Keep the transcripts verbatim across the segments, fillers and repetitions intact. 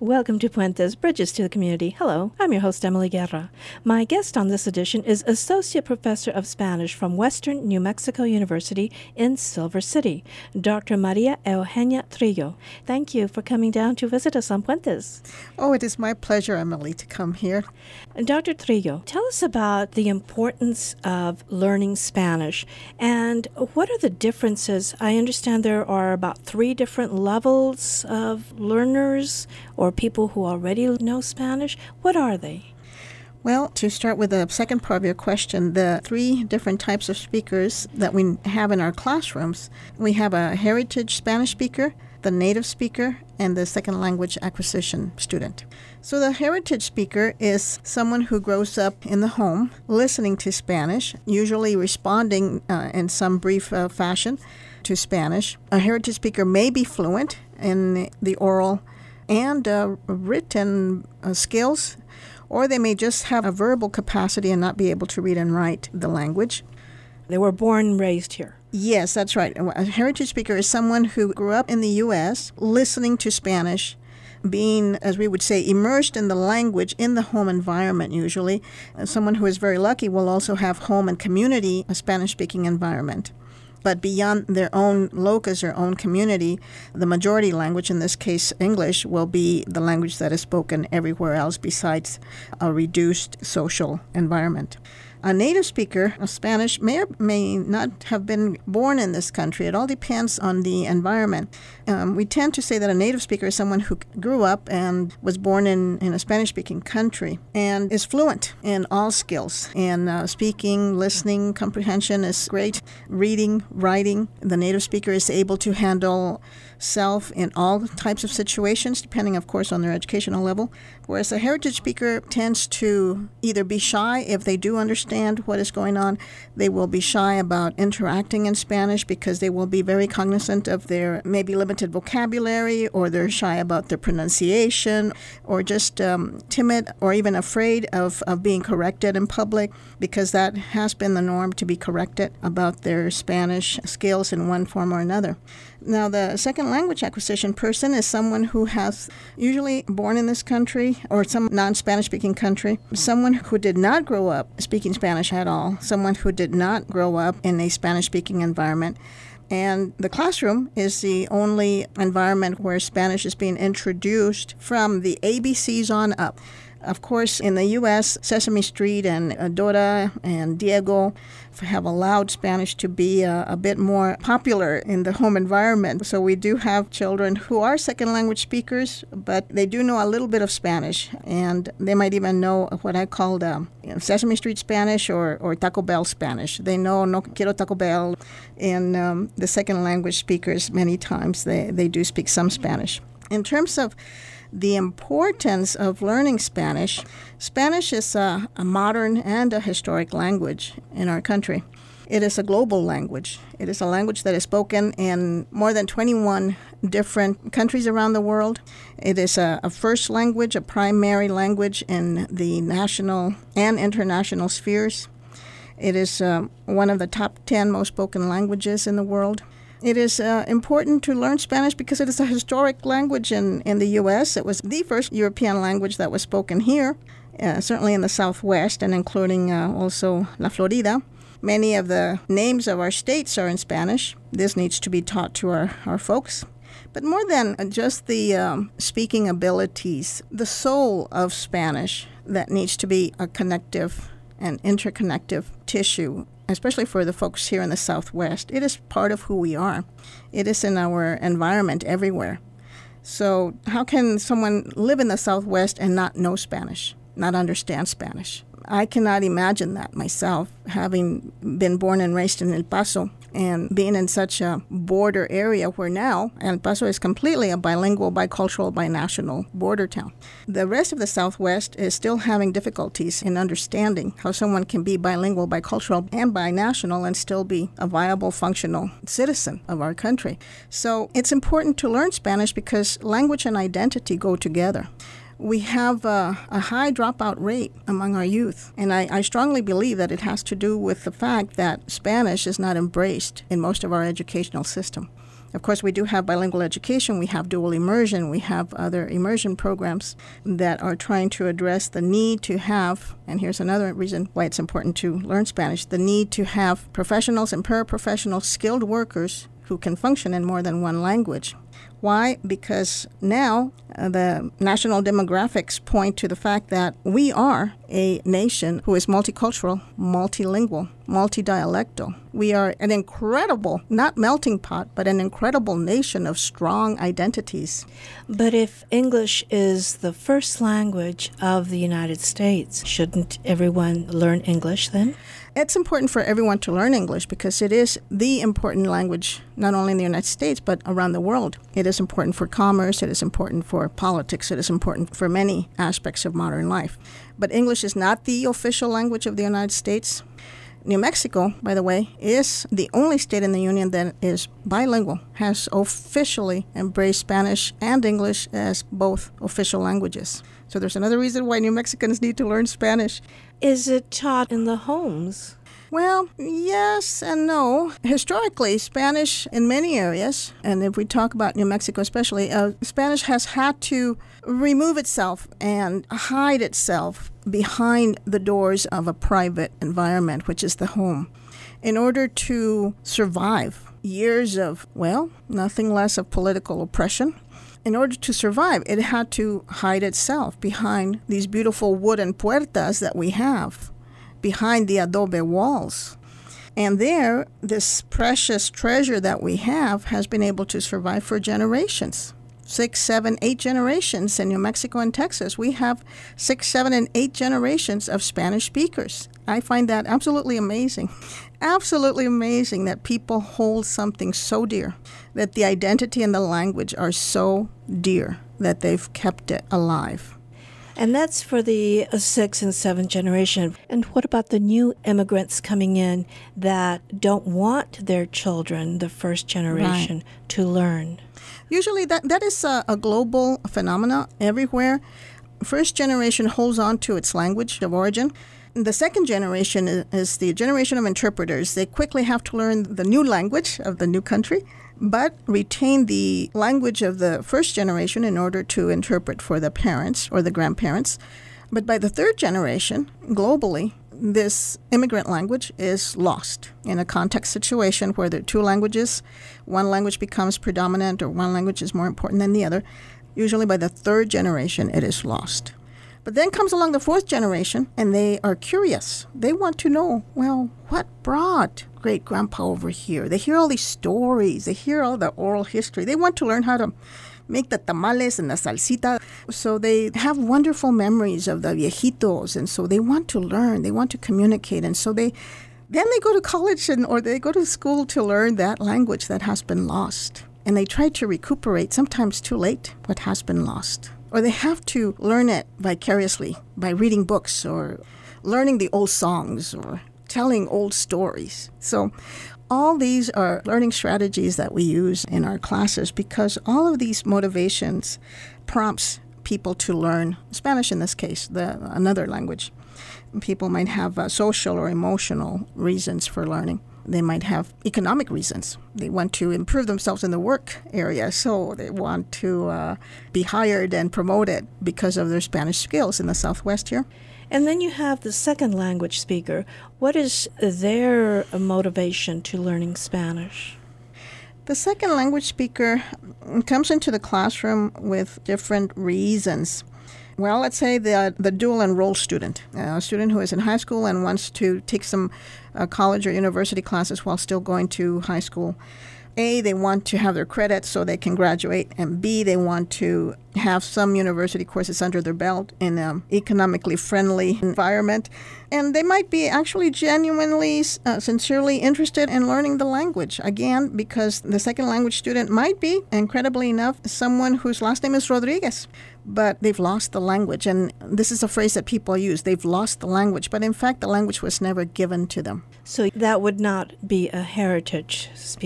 Welcome to Puentes, Bridges to the Community. Hello, I'm your host, Emily Guerra. My guest on this edition is Associate Professor of Spanish from Western New Mexico University in Silver City, Doctor Maria Eugenia Trillo. Thank you for coming down to visit us on Puentes. Oh, it is my pleasure, Emily, to come here. Doctor Trillo, tell us about the importance of learning Spanish and what are the differences? I understand there are about three different levels of learners or people who already know Spanish. What are they? Well, to start with the second part of your question, the three different types of speakers that we have in our classrooms, we have a heritage Spanish speaker, the native speaker, and the second language acquisition student. So the heritage speaker is someone who grows up in the home listening to Spanish, usually responding uh, in some brief uh, fashion to Spanish. A heritage speaker may be fluent in the oral and uh, written uh, skills, or they may just have a verbal capacity and not be able to read and write the language. They were born and raised here. Yes, that's right. A heritage speaker is someone who grew up in the U S listening to Spanish, being, as we would say, immersed in the language in the home environment usually. Someone who is very lucky will also have home and community, a Spanish-speaking environment. But beyond their own locus, their own community, the majority language, in this case English, will be the language that is spoken everywhere else besides a reduced social environment. A native speaker of Spanish may or may not have been born in this country. It all depends on the environment. Um, we tend to say that a native speaker is someone who grew up and was born in, in a Spanish-speaking country and is fluent in all skills. In uh, speaking, listening, comprehension is great. Reading, writing. The native speaker is able to handle self in all types of situations, depending, of course, on their educational level. Whereas a heritage speaker tends to either be shy if they do understand what is going on. They will be shy about interacting in Spanish because they will be very cognizant of their maybe limited vocabulary, or they're shy about their pronunciation, or just um, timid or even afraid of, of being corrected in public, because that has been the norm, to be corrected about their Spanish skills in one form or another. Now, the second language acquisition person is someone who has usually born in this country or some non-Spanish speaking country, someone who did not grow up speaking Spanish at all, someone who did not grow up in a Spanish speaking environment. And the classroom is the only environment where Spanish is being introduced from the A B Cs on up. Of course, in the U S, Sesame Street and Dora and Diego have allowed Spanish to be a, a bit more popular in the home environment. So we do have children who are second language speakers, but they do know a little bit of Spanish. And they might even know what I call um, you know, Sesame Street Spanish or, or Taco Bell Spanish. They know no quiero Taco Bell. And um, the second language speakers, many times, they, they do speak some Spanish. In terms of the importance of learning Spanish, Spanish is a, a modern and a historic language in our country. It is a global language. It is a language that is spoken in more than twenty-one different countries around the world. It is a, a first language, a primary language in the national and international spheres. It is um, one of the top ten most spoken languages in the world. It is uh, important to learn Spanish because it is a historic language in, in the U S. It was the first European language that was spoken here, uh, certainly in the Southwest, and including uh, also La Florida. Many of the names of our states are in Spanish. This needs to be taught to our, our folks. But more than just the um, speaking abilities, the soul of Spanish that needs to be a connective and interconnective tissue, especially for the folks here in the Southwest. It is part of who we are. It is in our environment everywhere. So how can someone live in the Southwest and not know Spanish, not understand Spanish? I cannot imagine that myself, having been born and raised in El Paso and being in such a border area where now El Paso is completely a bilingual, bicultural, binational border town. The rest of the Southwest is still having difficulties in understanding how someone can be bilingual, bicultural, and binational and still be a viable, functional citizen of our country. So it's important to learn Spanish because language and identity go together. We have a, a high dropout rate among our youth, and I, I strongly believe that it has to do with the fact that Spanish is not embraced in most of our educational system. Of course, we do have bilingual education, we have dual immersion, we have other immersion programs that are trying to address the need to have, and here's another reason why it's important to learn Spanish, the need to have professionals and paraprofessionals, skilled workers who can function in more than one language. Why? Because now uh, the national demographics point to the fact that we are a nation who is multicultural, multilingual, multidialectal. We are an incredible, not melting pot, but an incredible nation of strong identities. But if English is the first language of the United States, shouldn't everyone learn English then? It's important for everyone to learn English because it is the important language, not only in the United States, but around the world. It is important for commerce, it is important for politics, it is important for many aspects of modern life. But English is not the official language of the United States. New Mexico, by the way, is the only state in the union that is bilingual, has officially embraced Spanish and English as both official languages. So there's another reason why New Mexicans need to learn Spanish. Is it taught in the homes? Well, yes and no. Historically, Spanish in many areas, and if we talk about New Mexico especially, uh, Spanish has had to remove itself and hide itself behind the doors of a private environment, which is the home, in order to survive years of, well, nothing less of political oppression. In order to survive, it had to hide itself behind these beautiful wooden puertas that we have, behind the adobe walls. And there, this precious treasure that we have has been able to survive for generations. Six, seven, eight generations in New Mexico and Texas. We have six, seven, and eight generations of Spanish speakers. I find that absolutely amazing. Absolutely amazing that people hold something so dear, that the identity and the language are so dear that they've kept it alive. And that's for the uh, sixth and seventh generation. And what about the new immigrants coming in that don't want their children, the first generation, right, to learn? Usually that, that is a, a global phenomena everywhere. First generation holds on to its language of origin. The second generation is, is the generation of interpreters. They quickly have to learn the new language of the new country, but retain the language of the first generation in order to interpret for the parents or the grandparents. But by the third generation, globally, this immigrant language is lost in a context situation where there are two languages, one language becomes predominant or one language is more important than the other. Usually by the third generation, it is lost. But then comes along the fourth generation, and they are curious. They want to know, well, what brought great-grandpa over here? They hear all these stories. They hear all the oral history. They want to learn how to make the tamales and the salsita. So they have wonderful memories of the viejitos, and so they want to learn. They want to communicate, and so they then they go to college and or they go to school to learn that language that has been lost. And they try to recuperate, sometimes too late, what has been lost. Or they have to learn it vicariously by reading books or learning the old songs or telling old stories. So all these are learning strategies that we use in our classes because all of these motivations prompts people to learn Spanish in this case, the another language. People might have uh, social or emotional reasons for learning. They might have economic reasons. They want to improve themselves in the work area, so they want to uh, be hired and promoted because of their Spanish skills in the Southwest here. And then you have the second language speaker. What is their motivation to learning Spanish? The second language speaker comes into the classroom with different reasons. Well, let's say the the dual enrolled student, uh, a student who is in high school and wants to take some uh, college or university classes while still going to high school. A, they want to have their credits so they can graduate, and B, they want to have some university courses under their belt in an economically friendly environment. And they might be actually genuinely, uh, sincerely interested in learning the language. Again, because the second language student might be, incredibly enough, someone whose last name is Rodriguez, but they've lost the language. And this is a phrase that people use, they've lost the language, but in fact the language was never given to them. So that would not be a heritage speaker.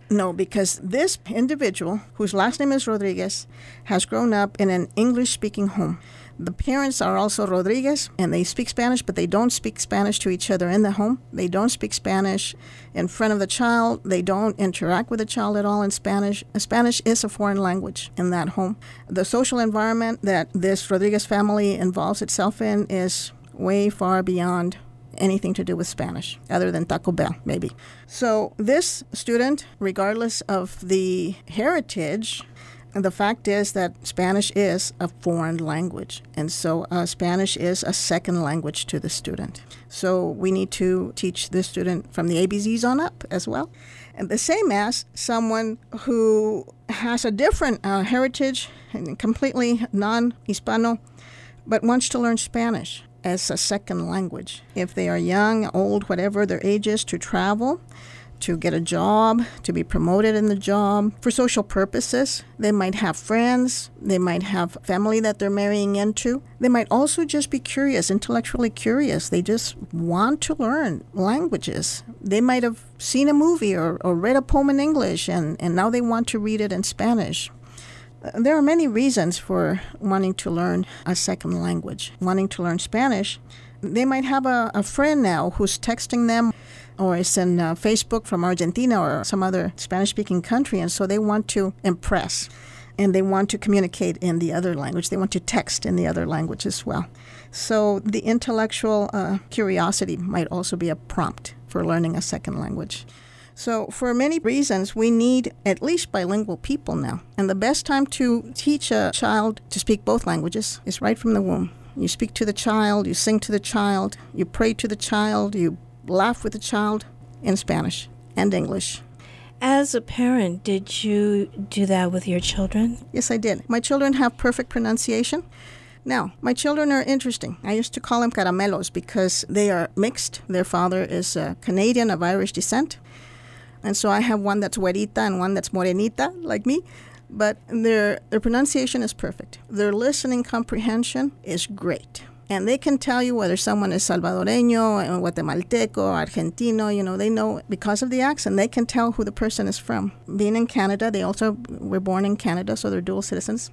No, because this individual, whose last name is Rodriguez, has grown up in an English-speaking home. The parents are also Rodriguez, and they speak Spanish, but they don't speak Spanish to each other in the home. They don't speak Spanish in front of the child. They don't interact with the child at all in Spanish. Spanish is a foreign language in that home. The social environment that this Rodriguez family involves itself in is way far beyond anything to do with Spanish, other than Taco Bell, maybe. So this student, regardless of the heritage, the fact is that Spanish is a foreign language, and so uh, Spanish is a second language to the student. So we need to teach the student from the A B Cs on up as well. And the same as someone who has a different uh, heritage, and completely non-Hispano, but wants to learn Spanish as a second language. If they are young, old, whatever their age is, to travel, to get a job, to be promoted in the job, for social purposes. They might have friends. They might have family that they're marrying into. They might also just be curious, intellectually curious. They just want to learn languages. They might have seen a movie or, or read a poem in English, and, and now they want to read it in Spanish. There are many reasons for wanting to learn a second language, wanting to learn Spanish. They might have a, a friend now who's texting them, or is in uh, Facebook from Argentina or some other Spanish-speaking country, and so they want to impress, and they want to communicate in the other language. They want to text in the other language as well. So the intellectual uh, curiosity might also be a prompt for learning a second language. So for many reasons, we need at least bilingual people now. And the best time to teach a child to speak both languages is right from the womb. You speak to the child, you sing to the child, you pray to the child, you laugh with the child in Spanish and English. As a parent, did you do that with your children? Yes, I did. My children have perfect pronunciation. Now, my children are interesting. I used to call them caramelos because they are mixed. Their father is a Canadian of Irish descent. And so I have one that's güerita and one that's morenita, like me. But their their pronunciation is perfect. Their listening comprehension is great. And they can tell you whether someone is Salvadoreño, Guatemalteco, Argentino. You know, they know because of the accent, they can tell who the person is from. Being in Canada, they also were born in Canada, so they're dual citizens.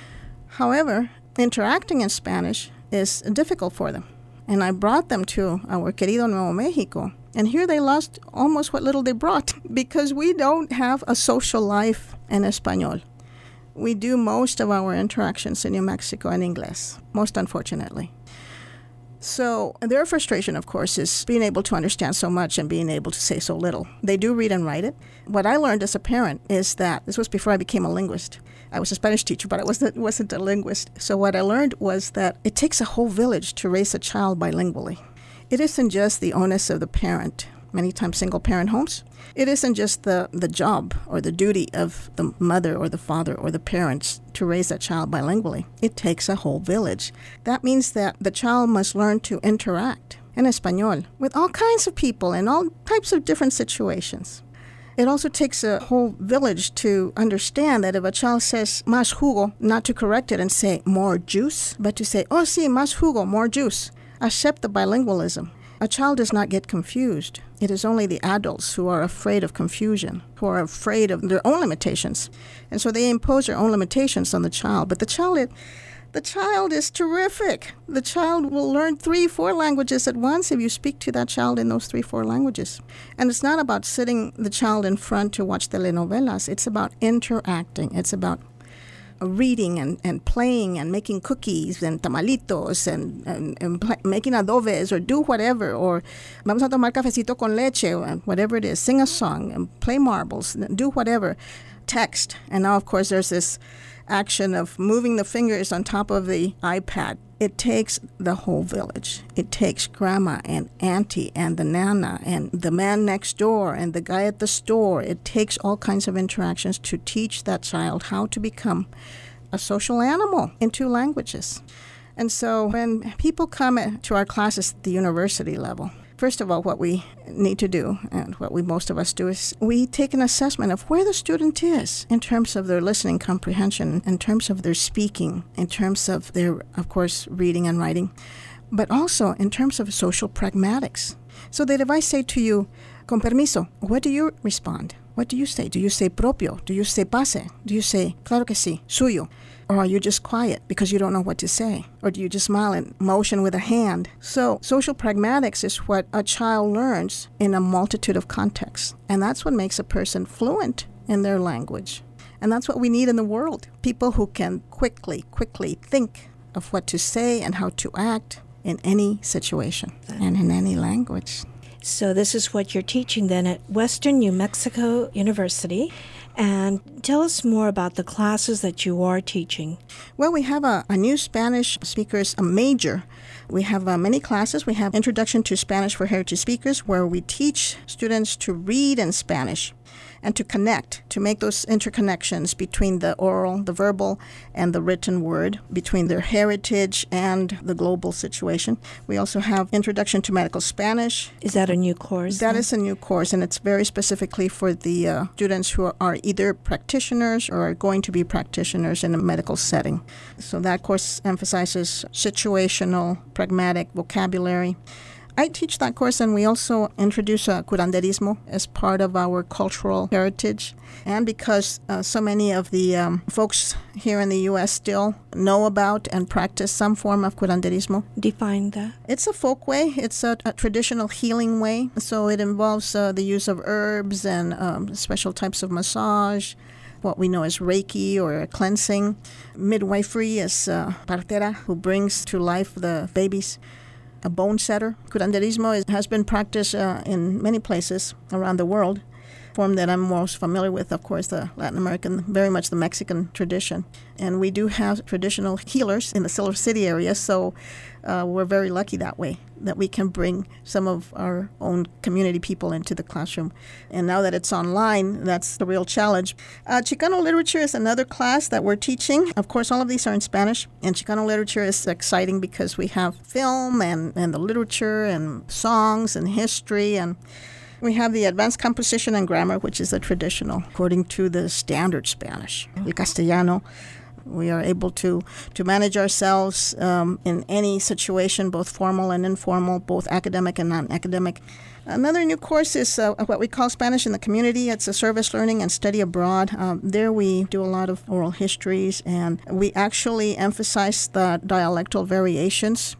However, interacting in Spanish is difficult for them. And I brought them to our querido Nuevo Mexico. And here they lost almost what little they brought because we don't have a social life in Espanol. We do most of our interactions in New Mexico in English, most unfortunately. So their frustration, of course, is being able to understand so much and being able to say so little. They do read and write it. What I learned as a parent is that, this was before I became a linguist. I was a Spanish teacher, but I wasn't, wasn't a linguist. So what I learned was that it takes a whole village to raise a child bilingually. It isn't just the onus of the parent, many times single-parent homes. It isn't just the, the job or the duty of the mother or the father or the parents to raise that child bilingually. It takes a whole village. That means that the child must learn to interact in Espanol with all kinds of people in all types of different situations. It also takes a whole village to understand that if a child says más jugo, not to correct it and say more juice, but to say, oh, sí, más jugo, more juice. Accept the bilingualism. A child does not get confused. It is only the adults who are afraid of confusion, who are afraid of their own limitations. And so they impose their own limitations on the child. But the child, it, the child is terrific. The child will learn three, four languages at once if you speak to that child in those three, four languages. And it's not about sitting the child in front to watch telenovelas. It's about interacting. It's about reading and, and playing and making cookies and tamalitos and, and, and pl- making adobes or do whatever, or vamos a tomar cafecito con leche, or whatever it is, sing a song and play marbles, do whatever, text. And now, of course, there's this action of moving the fingers on top of the iPad. It takes the whole village. It takes grandma and auntie and the nana and the man next door and the guy at the store. It takes all kinds of interactions to teach that child how to become a social animal in two languages. And so when people come to our classes at the university level, first of all, what we need to do, and what we most of us do, is we take an assessment of where the student is in terms of their listening comprehension, in terms of their speaking, in terms of their, of course, reading and writing, but also in terms of social pragmatics. So that if I say to you, con permiso. What do you respond? What do you say? Do you say propio? Do you say pase? Do you say claro que sí, suyo? Or are you just quiet because you don't know what to say? Or do you just smile and motion with a hand? So social pragmatics is what a child learns in a multitude of contexts. And that's what makes a person fluent in their language. And that's what we need in the world. People who can quickly, quickly think of what to say and how to act in any situation and in any language. So this is what you're teaching then at Western New Mexico University. And tell us more about the classes that you are teaching. Well, we have a, a new Spanish speakers a major. We have uh, many classes. We have Introduction to Spanish for Heritage Speakers, where we teach students to read in Spanish and to connect, to make those interconnections between the oral, the verbal, and the written word, between their heritage and the global situation. We also have Introduction to Medical Spanish. Is that a new course? That then? is a new course, and it's very specifically for the uh, students who are, are either practitioners or are going to be practitioners in a medical setting. So that course emphasizes situational, pragmatic vocabulary. I teach that course, and we also introduce uh, curanderismo as part of our cultural heritage. And because uh, so many of the um, folks here in the U S still know about and practice some form of curanderismo. Define that. It's a folk way. It's a, a traditional healing way. So it involves uh, the use of herbs and um, special types of massage, what we know as Reiki or cleansing. Midwifery is uh, partera, who brings to life the babies. A bone setter. Curanderismo is, has been practiced uh, in many places around the world. Form that I'm most familiar with, of course, the Latin American, very much the Mexican tradition. And we do have traditional healers in the Silver City area, so uh, we're very lucky that way, that we can bring some of our own community people into the classroom. And now that it's online, that's the real challenge. Uh, Chicano literature is another class that we're teaching. Of course, all of these are in Spanish, and Chicano literature is exciting because we have film and, and the literature and songs and history, and we have the advanced composition and grammar, which is the traditional, according to the standard Spanish, el castellano. We are able to, to manage ourselves um, in any situation, both formal and informal, both academic and non-academic. Another new course is uh, what we call Spanish in the Community. It's a service learning and study abroad. Um, there we do a lot of oral histories, and we actually emphasize the dialectal variations.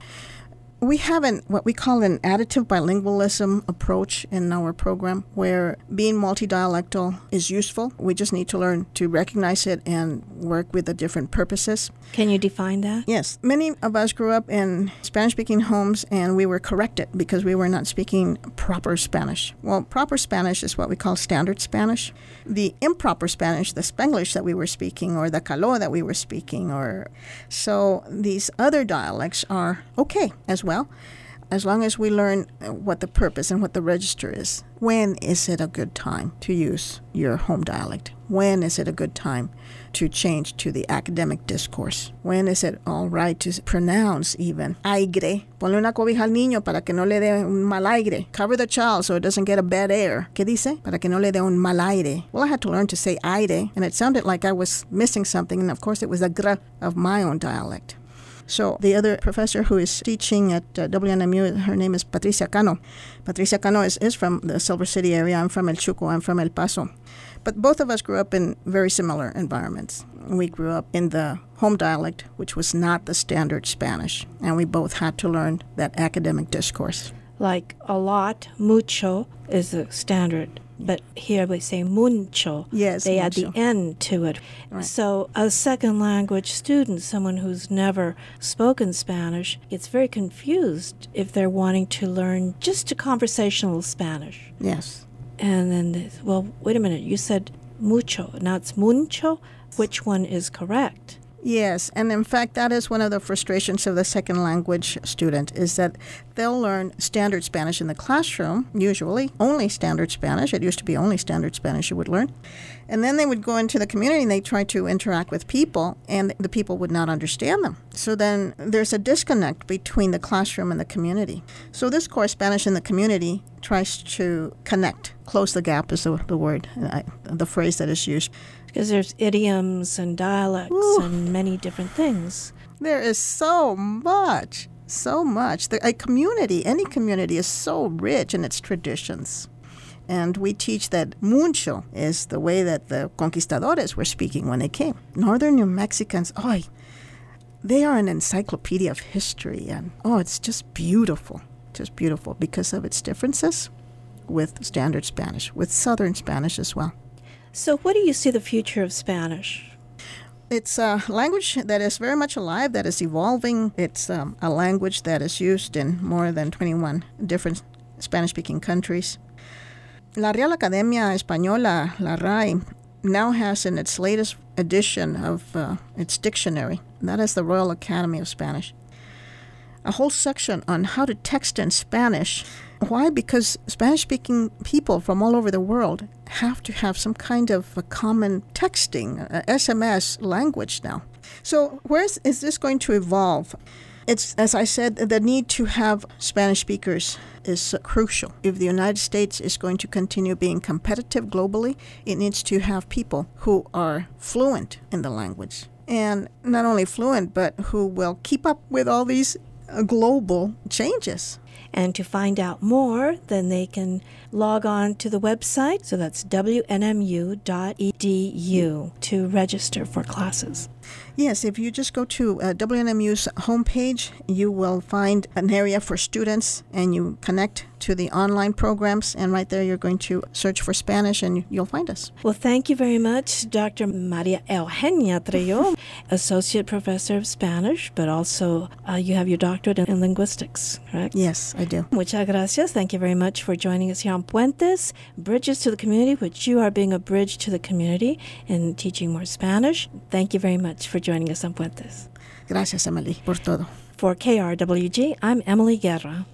We have an, what we call an additive bilingualism approach in our program, where being multidialectal is useful. We just need to learn to recognize it and work with the different purposes. Can you define that? Yes. Many of us grew up in Spanish-speaking homes, and we were corrected because we were not speaking proper Spanish. Well, proper Spanish is what we call standard Spanish. The improper Spanish, the Spanglish that we were speaking, or the Caló that we were speaking, or so these other dialects are okay as well. Well, as long as we learn what the purpose and what the register is. When is it a good time to use your home dialect? When is it a good time to change to the academic discourse? When is it all right to pronounce even aire? Ponle una cobija al niño para que no le dé un mal aire. Cover the child so it doesn't get a bad air. ¿Qué dice? Para que no le dé un mal aire. Well, I had to learn to say aire, and it sounded like I was missing something, and of course it was the gr of my own dialect. So the other professor who is teaching at uh, W N M U, her name is Patricia Cano. Patricia Cano is, is from the Silver City area. I'm from El Chuco. I'm from El Paso. But both of us grew up in very similar environments. We grew up in the home dialect, which was not the standard Spanish. And we both had to learn that academic discourse. Like a lot, mucho is the standard. But here we say mucho. Yes, They mucho. add the N to it. Right. So a second language student, someone who's never spoken Spanish, gets very confused if they're wanting to learn just a conversational Spanish. Yes. And then, they, well, wait a minute, you said mucho. Now it's mucho. Which one is correct? Yes, and in fact, that is one of the frustrations of the second language student, is that they'll learn standard Spanish in the classroom, usually only standard Spanish. It used to be only standard Spanish you would learn. And then they would go into the community and they try to interact with people, and the people would not understand them. So then there's a disconnect between the classroom and the community. So this course, Spanish in the Community, tries to connect. Close the gap is the, the word, I, the phrase that is used. Because there's idioms and dialects Ooh. and many different things. There is so much, so much. The, a community, any community is so rich in its traditions. And we teach that mucho is the way that the conquistadores were speaking when they came. Northern New Mexicans, oh, they are an encyclopedia of history. And oh, it's just beautiful, just beautiful because of its differences with Standard Spanish, with Southern Spanish as well. So what do you see the future of Spanish? It's a language that is very much alive, that is evolving. It's um, a language that is used in more than twenty-one different Spanish-speaking countries. La Real Academia Española, la R A E, now has in its latest edition of uh, its dictionary, that is the Royal Academy of Spanish, a whole section on how to text in Spanish. Why? Because Spanish-speaking people from all over the world have to have some kind of a common texting, a S M S language now. So where is, is this going to evolve? It's, as I said, the need to have Spanish speakers is uh, crucial. If the United States is going to continue being competitive globally, it needs to have people who are fluent in the language. And not only fluent, but who will keep up with all these uh, global changes. And to find out more, then they can log on to the website. So that's w n m u dot e d u to register for classes. Yes, if you just go to uh, W N M U's homepage, you will find an area for students, and you connect to the online programs, and right there you're going to search for Spanish, and you'll find us. Well, thank you very much, Doctor Maria Eugenia Trillo, Associate Professor of Spanish, but also uh, you have your doctorate in linguistics, correct? Yes, I do. Muchas gracias. Thank you very much for joining us here on Puentes, Bridges to the Community, which you are being a bridge to the community and teaching more Spanish. Thank you very much for joining us on Puentes. Gracias, Emily, por todo. For K R W G, I'm Emily Guerra.